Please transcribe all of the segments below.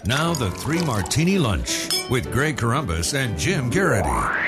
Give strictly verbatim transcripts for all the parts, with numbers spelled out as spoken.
Now the Three Martini Lunch with Greg Corombos and Jim Garrity.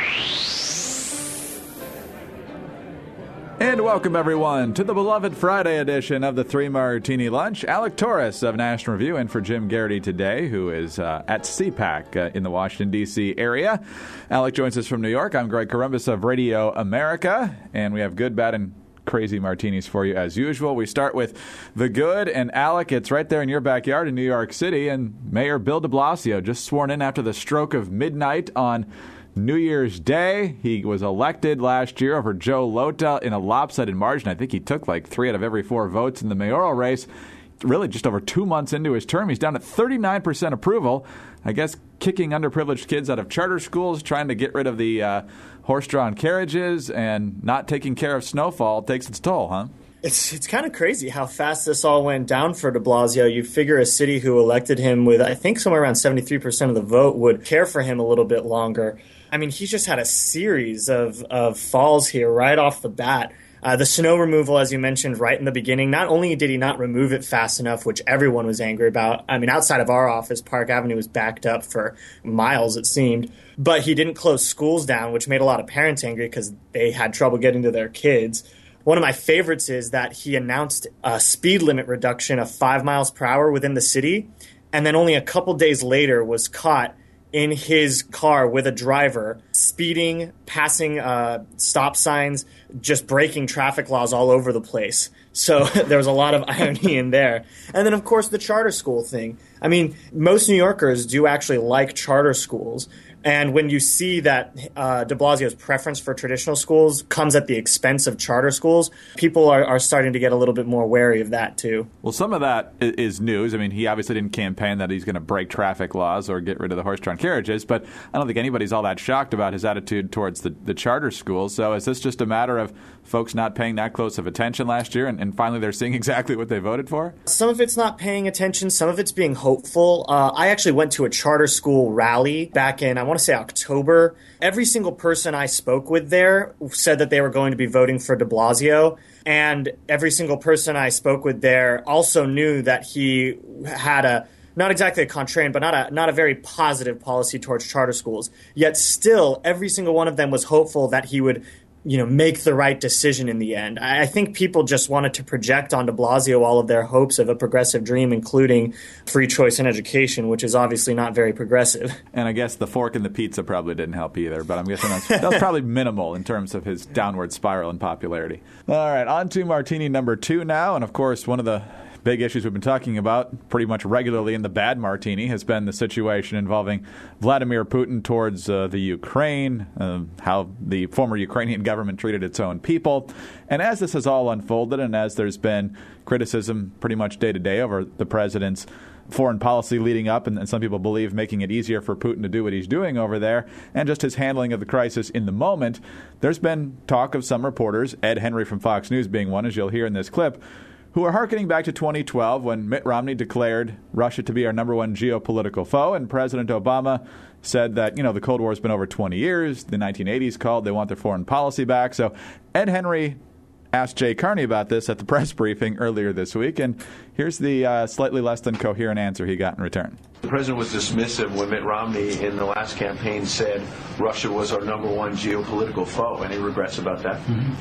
And welcome, everyone, to the beloved Friday edition of the Three Martini Lunch. Alec Torres of National Review in for Jim Garrity today, who is uh, at C PAC uh, in the Washington, D C area. Alec joins us from New York. I'm Greg Corombos of Radio America, and we have good, bad, and crazy martinis for you as usual. We start with the good, and Alec, it's right there in your backyard in New York City, and Mayor Bill de Blasio just sworn in after the stroke of midnight on New Year's Day. He was elected last year over Joe Lota in a lopsided margin. I think he took like three out of every four votes in the mayoral race. Really just over two months into his term, he's down at thirty-nine percent approval. I guess kicking underprivileged kids out of charter schools, trying to get rid of the uh, horse-drawn carriages, and not taking care of snowfall takes its toll, huh? It's it's kind of crazy how fast this all went down for de Blasio. You figure a city who elected him with, I think, somewhere around seventy-three percent of the vote would care for him a little bit longer. I mean, he's just had a series of, of falls here right off the bat. Uh, the snow removal, as you mentioned, right in the beginning, not only did he not remove it fast enough, which everyone was angry about. I mean, outside of our office, Park Avenue was backed up for miles, it seemed. But he didn't close schools down, which made a lot of parents angry because they had trouble getting to their kids. One of my favorites is that he announced a speed limit reduction of five miles per hour within the city, and then only a couple days later was caught in his car with a driver speeding, passing uh, stop signs, just breaking traffic laws all over the place. So there was a lot of irony in there. And then, of course, the charter school thing. I mean, most New Yorkers do actually like charter schools. And when you see that uh, de Blasio's preference for traditional schools comes at the expense of charter schools, people are, are starting to get a little bit more wary of that, too. Well, some of that is news. I mean, he obviously didn't campaign that he's going to break traffic laws or get rid of the horse-drawn carriages, but I don't think anybody's all that shocked about his attitude towards the, the charter schools. So is this just a matter of folks not paying that close of attention last year, and, and finally they're seeing exactly what they voted for? Some of it's not paying attention. Some of it's being hopeful. Uh, I actually went to a charter school rally back in, I want to say October. Every single person I spoke with there said that they were going to be voting for de Blasio. And every single person I spoke with there also knew that he had a, not exactly a contrarian, but not a not a very positive policy towards charter schools. Yet still, every single one of them was hopeful that he would, you know, make the right decision in the end. I think people just wanted to project on de Blasio all of their hopes of a progressive dream, including free choice in education, which is obviously not very progressive. And I guess the fork in the pizza probably didn't help either, but I'm guessing that's, that's probably minimal in terms of his downward spiral in popularity. All right, on to martini number two now, and of course one of the big issues we've been talking about pretty much regularly in the bad martini has been the situation involving Vladimir Putin towards uh, the Ukraine, uh, how the former Ukrainian government treated its own people. And as this has all unfolded, and as there's been criticism pretty much day to day over the president's foreign policy leading up, and, and some people believe making it easier for Putin to do what he's doing over there, and just his handling of the crisis in the moment, there's been talk of some reporters, Ed Henry from Fox News being one, as you'll hear in this clip, who are hearkening back to twenty twelve when Mitt Romney declared Russia to be our number one geopolitical foe, and President Obama said that, you know, the Cold War has been over twenty years. The nineteen eighties called. They want their foreign policy back. So Ed Henry asked Jay Carney about this at the press briefing earlier this week, and here's the uh, slightly less than coherent answer he got in return. The president was dismissive when Mitt Romney in the last campaign said Russia was our number one geopolitical foe. Any regrets about that?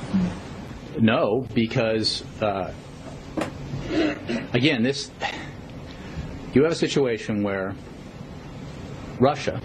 Mm-hmm. No, because... Uh, Again, this you have a situation where Russia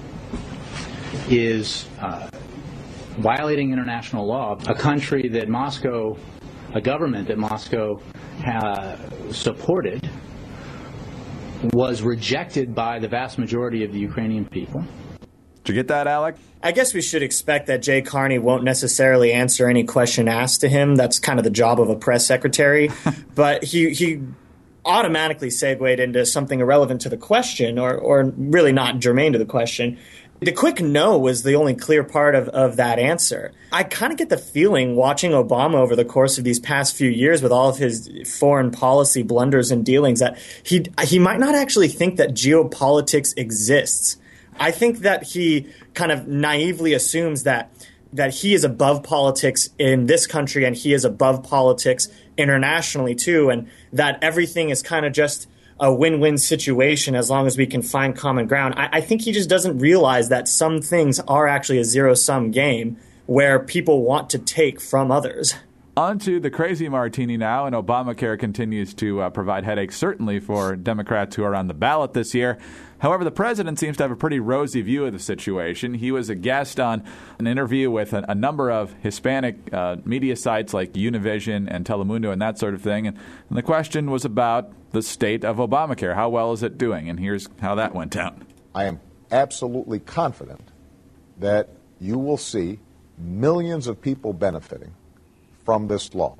is uh, violating international law, a country that Moscow, a government that Moscow uh, supported, was rejected by the vast majority of the Ukrainian people. Did you get that, Alec? I guess we should expect that Jay Carney won't necessarily answer any question asked to him. That's kind of the job of a press secretary. But he he automatically segued into something irrelevant to the question, or, or really not germane to the question. The quick no was the only clear part of, of that answer. I kind of get the feeling, watching Obama over the course of these past few years with all of his foreign policy blunders and dealings, that he he might not actually think that geopolitics exists. I think that he kind of naively assumes that that he is above politics in this country and he is above politics internationally too, and that everything is kind of just a win-win situation as long as we can find common ground. I, I think he just doesn't realize that some things are actually a zero-sum game where people want to take from others. On to the crazy martini now, and Obamacare continues to uh, provide headaches, certainly for Democrats who are on the ballot this year. However, the president seems to have a pretty rosy view of the situation. He was a guest on an interview with a, a number of Hispanic uh, media sites like Univision and Telemundo and that sort of thing. And, and the question was about the state of Obamacare. How well is it doing? And here's how that went down. I am absolutely confident that you will see millions of people benefiting from this law.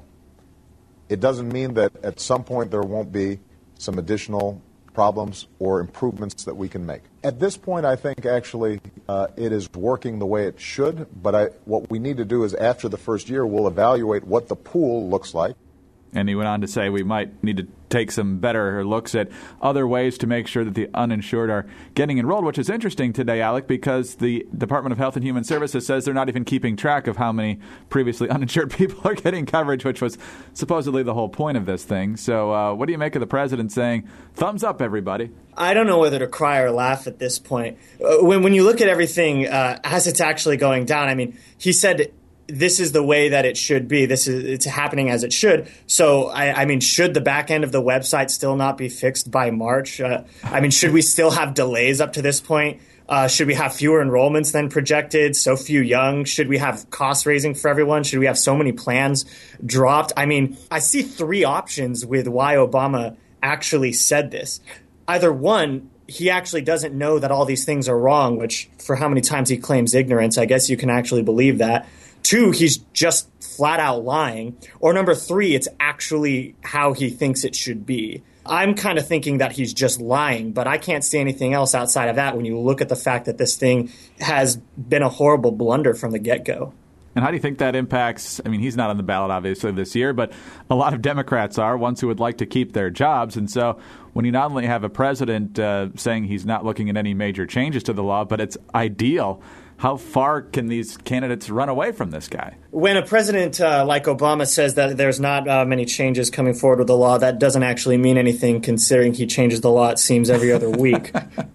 It doesn't mean that at some point there won't be some additional problems or improvements that we can make. At this point, I think actually uh, it is working the way it should, but I, what we need to do is after the first year, we'll evaluate what the pool looks like. And he went on to say we might need to take some better looks at other ways to make sure that the uninsured are getting enrolled, which is interesting today, Alec, because the Department of Health and Human Services says they're not even keeping track of how many previously uninsured people are getting coverage, which was supposedly the whole point of this thing. So uh, what do you make of the president saying, thumbs up, everybody? I don't know whether to cry or laugh at this point. Uh, when, when you look at everything uh, as it's actually going down, I mean, he said this is the way that it should be. This is it's happening as it should. So, I, I mean, should the back end of the website still not be fixed by March? Uh, I mean, should we still have delays up to this point? Uh, should we have fewer enrollments than projected? So few young? Should we have cost raising for everyone? Should we have so many plans dropped? I mean, I see three options with why Obama actually said this. Either one, he actually doesn't know that all these things are wrong, which for how many times he claims ignorance, I guess you can actually believe that. Two, he's just flat out lying. Or number three, it's actually how he thinks it should be. I'm kind of thinking that he's just lying, but I can't see anything else outside of that when you look at the fact that this thing has been a horrible blunder from the get-go. And how do you think that impacts, I mean, he's not on the ballot, obviously, this year, but a lot of Democrats are, ones who would like to keep their jobs. And so when you not only have a president uh, saying he's not looking at any major changes to the law, but it's ideal, how far can these candidates run away from this guy? When a president uh, like Obama says that there's not uh, many changes coming forward with the law, that doesn't actually mean anything considering he changes the law, it seems, every other week.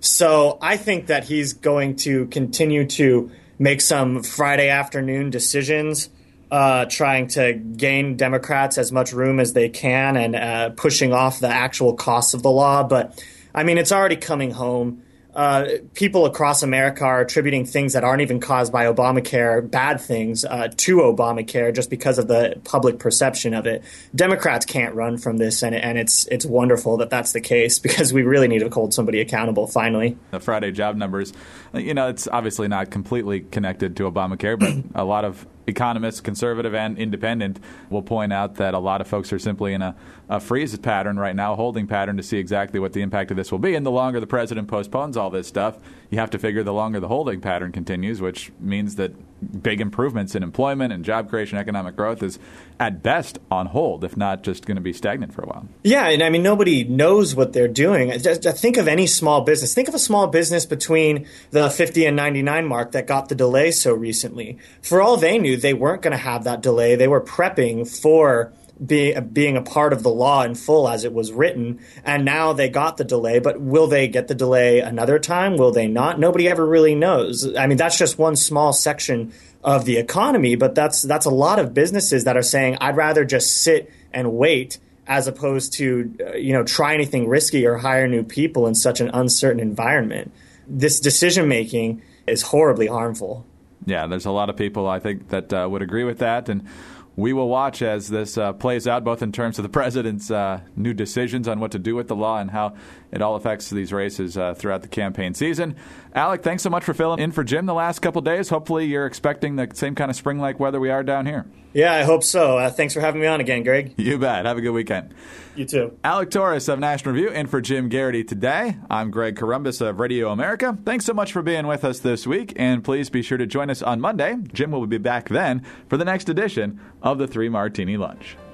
So I think that he's going to continue to make some Friday afternoon decisions, uh, trying to gain Democrats as much room as they can and uh, pushing off the actual costs of the law. But, I mean, it's already coming home. Uh, people across America are attributing things that aren't even caused by Obamacare, bad things, uh, to Obamacare just because of the public perception of it. Democrats can't run from this, and, and it's it's wonderful that that's the case because we really need to hold somebody accountable finally. The Friday job numbers, you know, it's obviously not completely connected to Obamacare, but a lot of economists, conservative and independent, will point out that a lot of folks are simply in a, a freeze pattern right now, a holding pattern to see exactly what the impact of this will be. And the longer the president postpones all this stuff, you have to figure the longer the holding pattern continues, which means that big improvements in employment and job creation, economic growth is at best on hold, if not just going to be stagnant for a while. Yeah, and I mean, nobody knows what they're doing. Just think of any small business. Think of a small business between the fifty and ninety-nine mark that got the delay so recently. For all they knew, they weren't going to have that delay. They were prepping for Be, being a part of the law in full as it was written, and now they got the delay. But will they get the delay another time? Will they not? Nobody ever really knows. I mean, that's just one small section of the economy, but that's that's a lot of businesses that are saying, I'd rather just sit and wait as opposed to, uh, you know, try anything risky or hire new people in such an uncertain environment. This decision-making is horribly harmful. Yeah, there's a lot of people, I think, that uh, would agree with that, and we will watch as this uh, plays out, both in terms of the president's uh, new decisions on what to do with the law and how it all affects these races uh, throughout the campaign season. Alec, thanks so much for filling in for Jim the last couple days. Hopefully you're expecting the same kind of spring-like weather we are down here. Yeah, I hope so. Uh, thanks for having me on again, Greg. You bet. Have a good weekend. You too. Alec Torres of National Review in for Jim Garrity today. I'm Greg Corombos of Radio America. Thanks so much for being with us this week, and please be sure to join us on Monday. Jim will be back then for the next edition of the Three Martini Lunch.